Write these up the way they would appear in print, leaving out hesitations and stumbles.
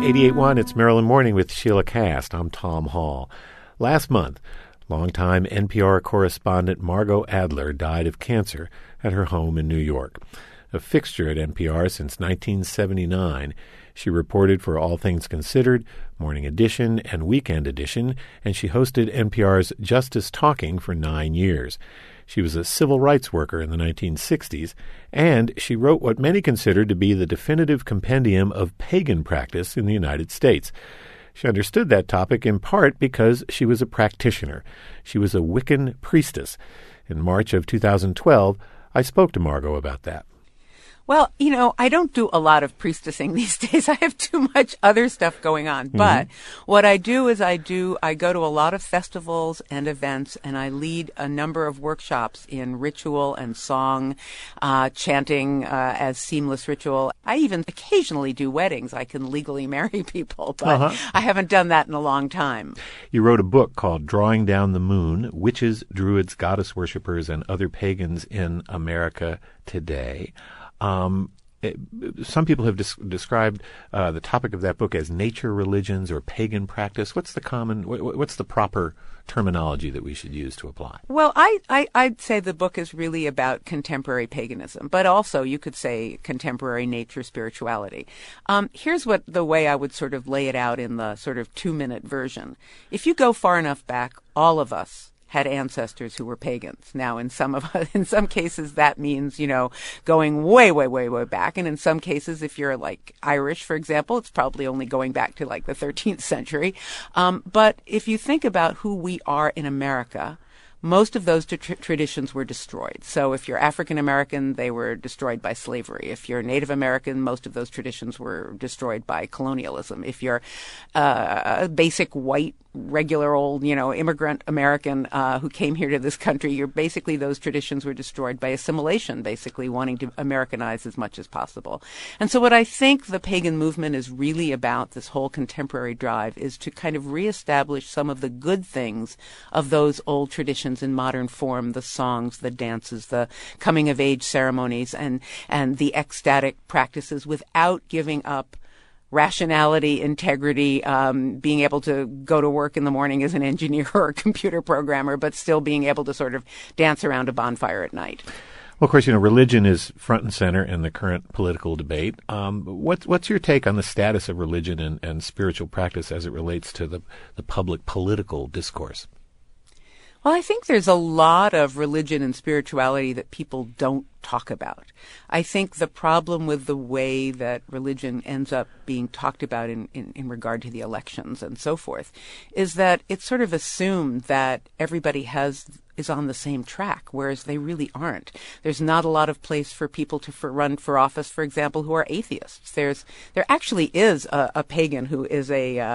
88.1, it's Maryland Morning with Sheila Cast. I'm Tom Hall. Last month, longtime NPR correspondent Margot Adler died of cancer at her home in New York. A fixture at NPR since 1979, she reported for All Things Considered, Morning Edition, and Weekend Edition, and she hosted NPR's Justice Talking for 9 years. She was a civil rights worker in the 1960s, and she wrote what many consider to be the definitive compendium of pagan practice in the United States. She understood that topic in part because she was a practitioner. She was a Wiccan priestess. In March of 2012, I spoke to Margot about that. Well, you know, I don't do a lot of priestessing these days. I have too much other stuff going on. But what I do is I go to a lot of festivals and events, and I lead a number of workshops in ritual and song, chanting as seamless ritual. I even occasionally do weddings. I can legally marry people, but I haven't done that in a long time. You wrote a book called Drawing Down the Moon, Witches, Druids, Goddess Worshippers, and Other Pagans in America Today. Some people have described the topic of that book as nature religions or pagan practice. What's the proper terminology that we should use to apply? Well, I'd say the book is really about contemporary paganism, but also you could say contemporary nature spirituality. Here's the way I would sort of lay it out in the sort of 2-minute version. If you go far enough back, all of us had ancestors who were pagans. Now, in some cases, that means, you know, going way, way, way, way back. And in some cases, if you're like Irish, for example, it's probably only going back to like the 13th century. But if you think about who we are in America, most of those traditions were destroyed. So if you're African American, they were destroyed by slavery. If you're Native American, most of those traditions were destroyed by colonialism. If you're a basic white, regular old, you know, immigrant American who came here to this country, basically those traditions were destroyed by assimilation, basically wanting to Americanize as much as possible. And so what I think the pagan movement is really about, this whole contemporary drive, is to kind of reestablish some of the good things of those old traditions in modern form, the songs, the dances, the coming of age ceremonies, and the ecstatic practices, without giving up rationality, integrity, being able to go to work in the morning as an engineer or a computer programmer, but still being able to sort of dance around a bonfire at night. Well, of course, you know, religion is front and center in the current political debate. What's your take on the status of religion and spiritual practice as it relates to the public political discourse? Well, I think there's a lot of religion and spirituality that people don't talk about. I think the problem with the way that religion ends up being talked about in regard to the elections and so forth is that it's sort of assumed that everybody is on the same track, whereas they really aren't. There's not a lot of place for people to run for office, for example, who are atheists. There actually is a pagan who is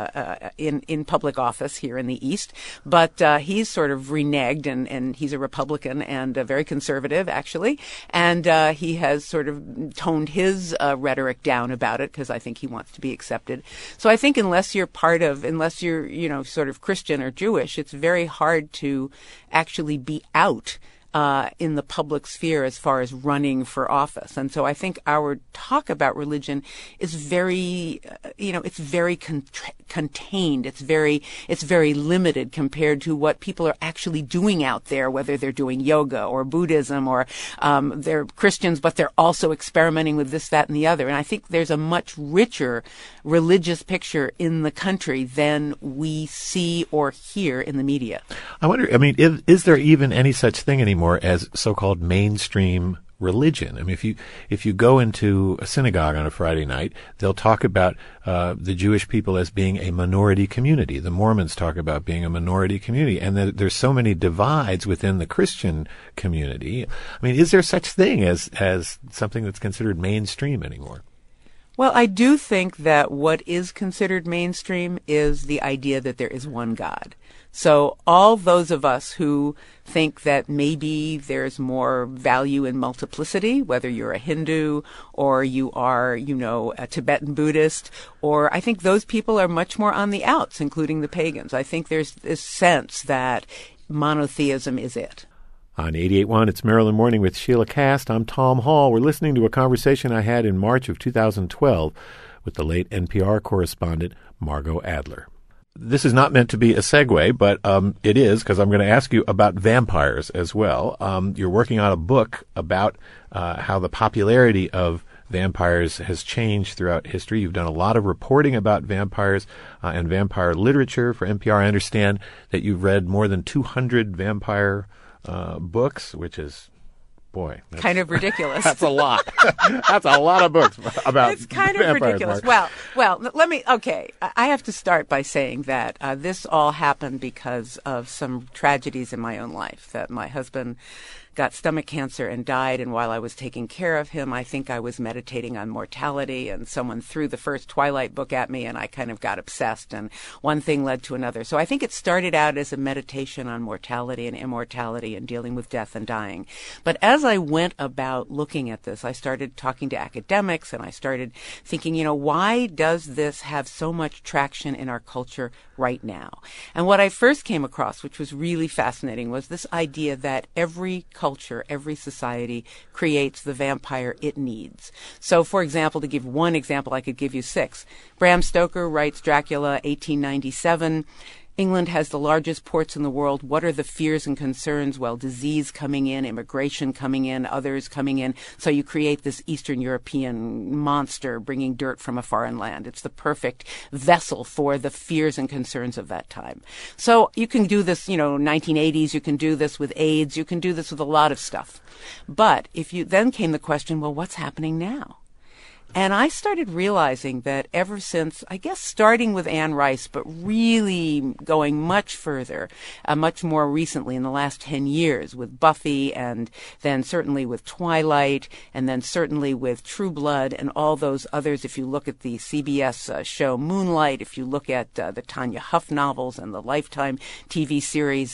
in public office here in the East, but he's sort of reneged, and he's a Republican and very conservative, actually, and he has sort of toned his rhetoric down about it because I think he wants to be accepted. So I think unless you're you know, sort of Christian or Jewish, it's very hard to actually be out in the public sphere as far as running for office. And so I think our talk about religion is very, it's very contained. It's very limited compared to what people are actually doing out there, whether they're doing yoga or Buddhism or they're Christians, but they're also experimenting with this, that, and the other. And I think there's a much richer religious picture in the country than we see or hear in the media. I wonder, is there even any such thing anymore as so-called mainstream religion? I mean, if you go into a synagogue on a Friday night, they'll talk about the Jewish people as being a minority community. The Mormons talk about being a minority community, and there's so many divides within the Christian community. I mean, is there such thing as something that's considered mainstream anymore? Well, I do think that what is considered mainstream is the idea that there is one God. So all those of us who think that maybe there's more value in multiplicity, whether you're a Hindu or you are, a Tibetan Buddhist, or I think those people are much more on the outs, including the pagans. I think there's this sense that monotheism is it. On 88.1, it's Maryland Morning with Sheila Cast. I'm Tom Hall. We're listening to a conversation I had in March of 2012 with the late NPR correspondent Margot Adler. This is not meant to be a segue, but it is, because I'm going to ask you about vampires as well. You're working on a book about how the popularity of vampires has changed throughout history. You've done a lot of reporting about vampires and vampire literature for NPR. I understand that you've read more than 200 vampire books, which is... Boy, that's kind of ridiculous. That's a lot. That's a lot of books about It's kind of vampires, ridiculous. Mark. Well, I have to start by saying that this all happened because of some tragedies in my own life, that my husband got stomach cancer and died, and while I was taking care of him, I think I was meditating on mortality, and someone threw the first Twilight book at me, and I kind of got obsessed, and one thing led to another. So I think it started out as a meditation on mortality and immortality and dealing with death and dying. But as I went about looking at this, I started talking to academics, and I started thinking, why does this have so much traction in our culture right now? And what I first came across, which was really fascinating, was this idea that every culture, every society creates the vampire it needs. So, for example, to give one example, I could give you 6. Bram Stoker writes Dracula, 1897. England has the largest ports in the world. What are the fears and concerns? Well, disease coming in, immigration coming in, others coming in. So you create this Eastern European monster bringing dirt from a foreign land. It's the perfect vessel for the fears and concerns of that time. So you can do this, 1980s, you can do this with AIDS, you can do this with a lot of stuff. But then came the question, well, what's happening now? And I started realizing that ever since, I guess, starting with Anne Rice, but really going much further, much more recently in the last 10 years with Buffy, and then certainly with Twilight, and then certainly with True Blood and all those others. If you look at the CBS show Moonlight, if you look at the Tanya Huff novels and the Lifetime TV series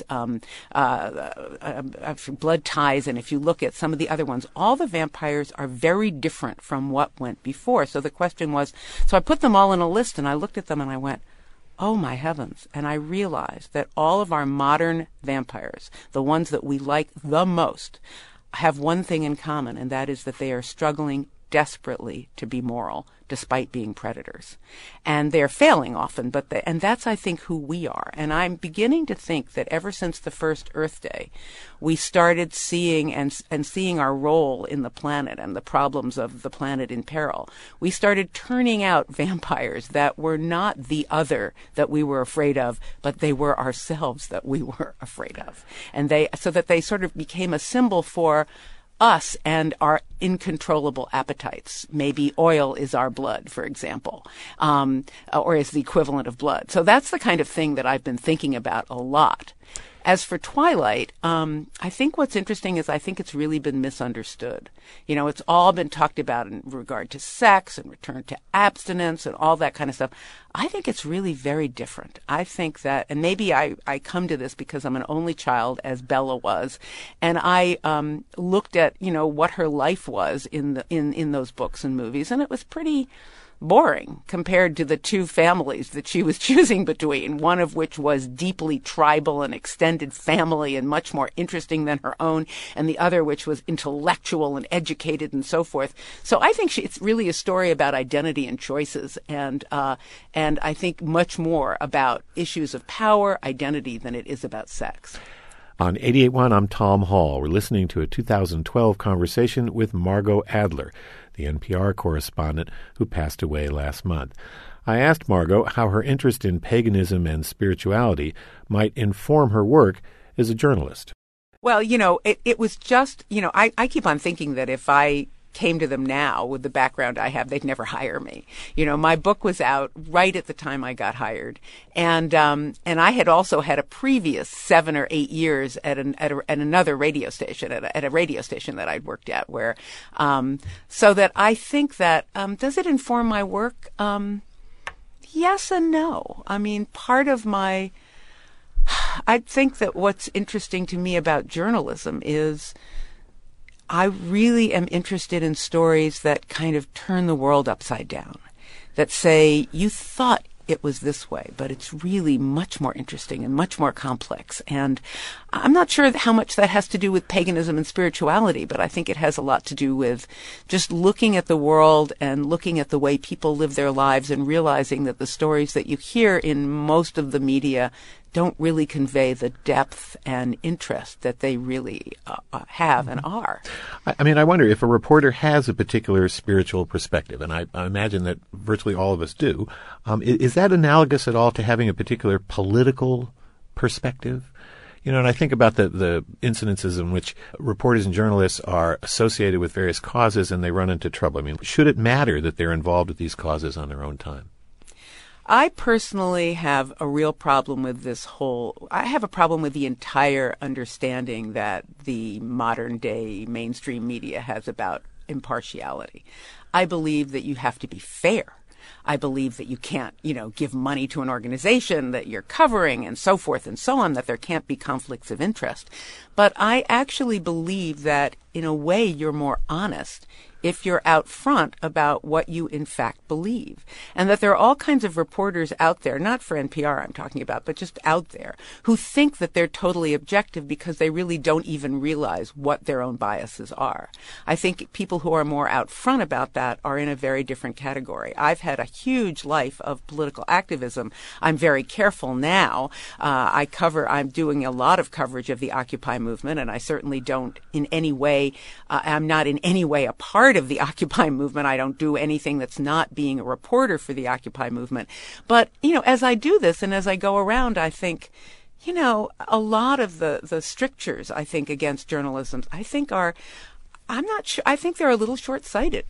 Blood Ties, and if you look at some of the other ones, all the vampires are very different from what went before. So the question was, so I put them all in a list, and I looked at them and I went, oh my heavens. And I realized that all of our modern vampires, the ones that we like the most, have one thing in common, and that is that they are struggling desperately to be moral, despite being predators. And they're failing often, and that's, I think, who we are. And I'm beginning to think that ever since the first Earth Day, we started seeing and seeing our role in the planet and the problems of the planet in peril. We started turning out vampires that were not the other that we were afraid of, but they were ourselves that we were afraid of. And so that they sort of became a symbol for us and our incontrollable appetites. Maybe oil is our blood, for example, or is the equivalent of blood. So that's the kind of thing that I've been thinking about a lot. As for Twilight, I think what's interesting is I think it's really been misunderstood. It's all been talked about in regard to sex and return to abstinence and all that kind of stuff. I think it's really very different. I think that, and maybe I come to this because I'm an only child, as Bella was, and I looked at, what her life was in those books and movies, and it was pretty boring compared to the two families that she was choosing between, one of which was deeply tribal and extended family and much more interesting than her own, and the other which was intellectual and educated and so forth. So I think it's really a story about identity and choices, and I think much more about issues of power, identity, than it is about sex. On 88.1, I'm Tom Hall. We're listening to a 2012 conversation with Margot Adler, the NPR correspondent who passed away last month. I asked Margot how her interest in paganism and spirituality might inform her work as a journalist. Well, it was just, I keep on thinking that if I came to them now with the background I have, they'd never hire me. My book was out right at the time I got hired, and I had also had a previous 7 or 8 years at another radio station, at a radio station that I'd worked at, where so that I think that does it inform my work? Yes and no. I mean, part of I think that what's interesting to me about journalism is I really am interested in stories that kind of turn the world upside down, that say, you thought it was this way, but it's really much more interesting and much more complex. And I'm not sure how much that has to do with paganism and spirituality, but I think it has a lot to do with just looking at the world and looking at the way people live their lives and realizing that the stories that you hear in most of the media don't really convey the depth and interest that they really have and are. I mean, I wonder if a reporter has a particular spiritual perspective, and I imagine that virtually all of us do. Is that analogous at all to having a particular political perspective? You know, and I think about the incidences in which reporters and journalists are associated with various causes and they run into trouble. I mean, should it matter that they're involved with these causes on their own time? I personally have a real problem with I have a problem with the entire understanding that the modern day mainstream media has about impartiality. I believe that you have to be fair. I believe that you can't, give money to an organization that you're covering and so forth and so on, that there can't be conflicts of interest. But I actually believe that in a way you're more honest if you're out front about what you in fact believe. And that there are all kinds of reporters out there, not for NPR I'm talking about, but just out there, who think that they're totally objective because they really don't even realize what their own biases are. I think people who are more out front about that are in a very different category. I've had a huge life of political activism. I'm very careful now. I'm doing a lot of coverage of the Occupy movement, and I certainly don't in any way, I'm not in any way a part of the Occupy movement. I don't do anything that's not being a reporter for the Occupy movement. But, as I do this and as I go around, I think, a lot of the strictures, I think, against journalism, I think I'm not sure, I think they're a little short-sighted.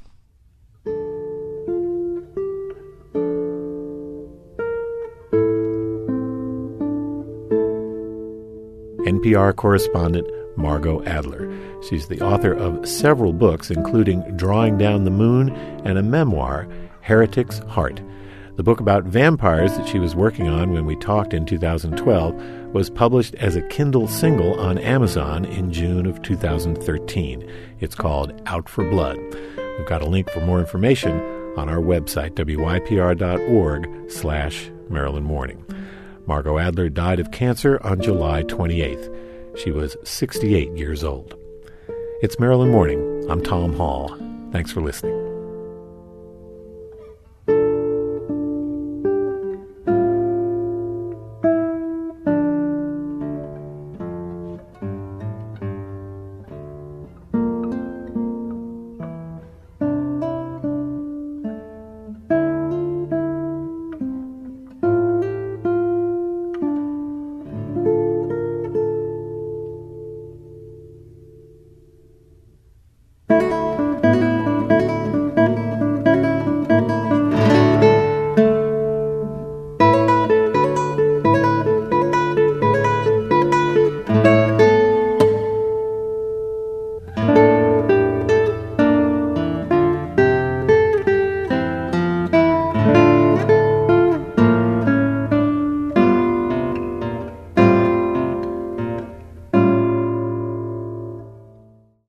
NPR correspondent Margot Adler. She's the author of several books, including Drawing Down the Moon and a memoir, Heretic's Heart. The book about vampires that she was working on when we talked in 2012 was published as a Kindle single on Amazon in June of 2013. It's called Out for Blood. We've got a link for more information on our website, wypr.org/Maryland Morning. Margot Adler died of cancer on July 28th. She was 68 years old. It's Maryland Morning. I'm Tom Hall. Thanks for listening.